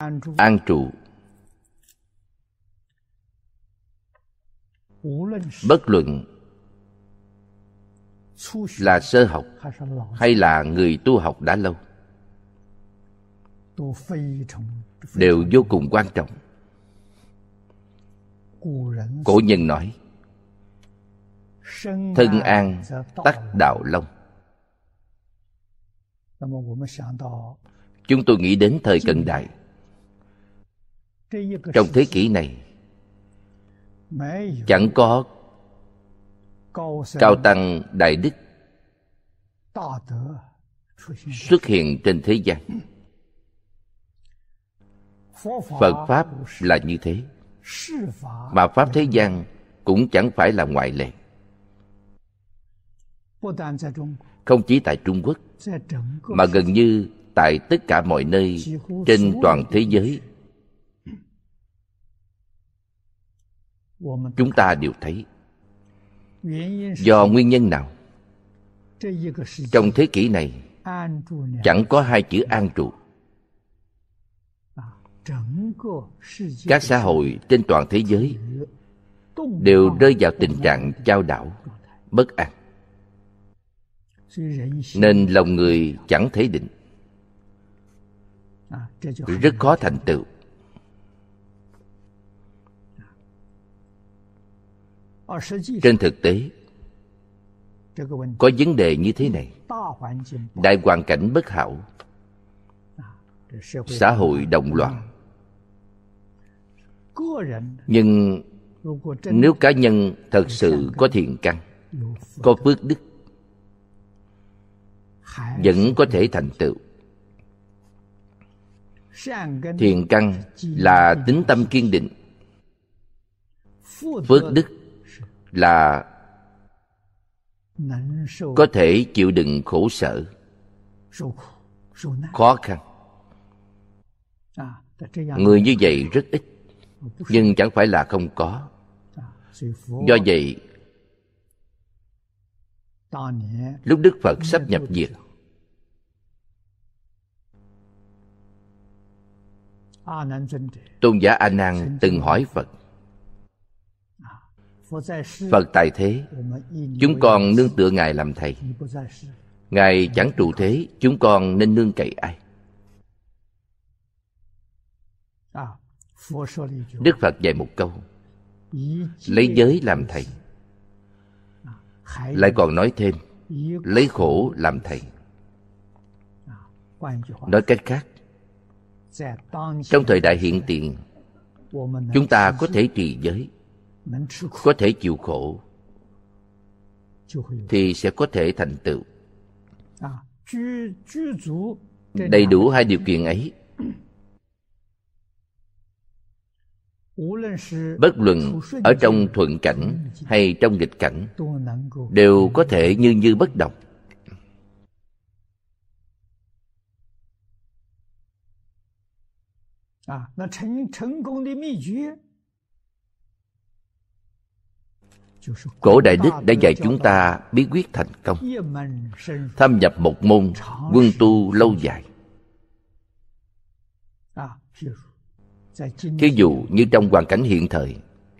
an trụ. Bất luận là sơ học hay là người tu học đã lâu, đều vô cùng quan trọng. Cổ nhân nói, thân an tắc đạo long. Chúng tôi nghĩ đến thời cận đại. Trong thế kỷ này, chẳng có cao tăng đại đức xuất hiện trên thế gian. Phật Pháp là như thế, mà Pháp thế gian cũng chẳng phải là ngoại lệ. Không chỉ tại Trung Quốc, mà gần như tại tất cả mọi nơi trên toàn thế giới, chúng ta đều thấy. Do nguyên nhân nào? Trong thế kỷ này chẳng có hai chữ an trụ. Các xã hội trên toàn thế giới đều rơi vào tình trạng chao đảo, bất an, nên lòng người chẳng thể định, rất khó thành tựu. Trên thực tế, có vấn đề như thế này. Đại hoàn cảnh bất hảo, xã hội động loạn. Nhưng nếu cá nhân thật sự có thiện căn, có phước đức, vẫn có thể thành tựu. Thiện căn là tín tâm kiên định, phước đức là có thể chịu đựng khổ sở, khó khăn. Người như vậy rất ít, nhưng chẳng phải là không có. Do vậy, lúc Đức Phật sắp nhập diệt, Tôn giả A Nan từng hỏi Phật: Phật tại thế, chúng con nương tựa Ngài làm thầy. Ngài chẳng trụ thế, chúng con nên nương cậy ai? Đức Phật dạy một câu: lấy giới làm thầy. Lại còn nói thêm: lấy khổ làm thầy. Nói cách khác, trong thời đại hiện tiền, chúng ta có thể trì giới, có thể chịu khổ, thì sẽ có thể thành tựu. Đầy đủ hai điều kiện ấy, bất luận ở trong thuận cảnh hay trong nghịch cảnh, đều có thể như bất động. Cổ Đại Đức đã dạy chúng ta bí quyết thành công: thâm nhập một môn, quân tu lâu dài. Thí dụ như trong hoàn cảnh hiện thời,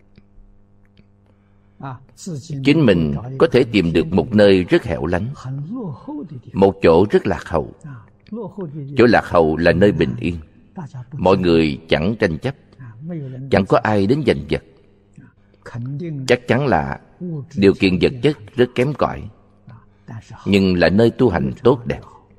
chính mình có thể tìm được một nơi rất hẻo lánh, một chỗ rất lạc hậu. Chỗ lạc hậu là nơi bình yên, mọi người chẳng tranh chấp, chẳng có ai đến giành giật. Chắc chắn là điều kiện vật chất rất kém cỏi, nhưng là nơi tu hành tốt đẹp.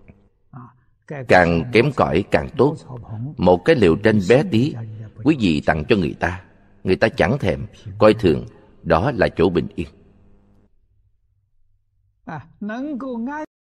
Càng kém cỏi càng tốt. Một cái lều tranh bé tí, quý vị tặng cho người ta chẳng thèm, coi thường. Đó là chỗ bình yên.